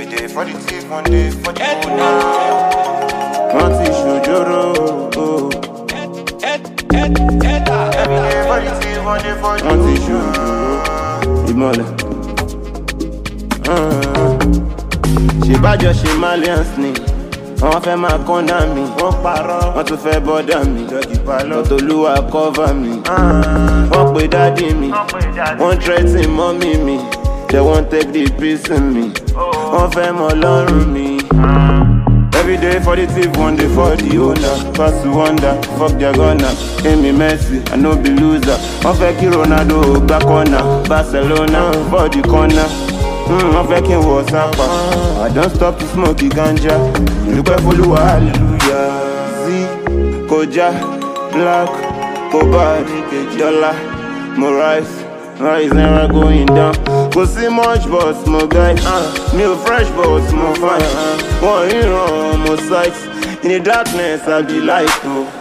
Every day for the thief, one day for the owner. Want to shojoro. Every day for the thief, one day for the owner. Want to shojoro. Imole. She bad just she Malians ni. Wọ́n fẹ́ máa kọ́nà mi, wọ́n parọ́, wọ́n tún fẹ́ bọ́dà mi, Tolúwa cover mi, wọ́n pe dádì mi, wọ́n threaten mọ́mí mi, they won't take the peace in me, wọ́n fẹ́ mọ lọ́rùn mi. Every day for the thief, one day for the owner. Pass to wonder, fuck their gunner. Amy Messi, I no be loser. Wọ́n fẹ́ kí Ronaldo gba corner, Barcelona for the corner. Wọ́n fẹ́ kí n wọ sápá. I don't stop to smoke the ganja. Dúpẹ́ f'Olúwa, hallelujah. Z, Koja, Black, Cobalt, Dollar, mo rise never going down. Kò sí much but mo guy. Mi ò fresh but mo fine. Wọ́n ríran mo sight. In the darkness I be light o.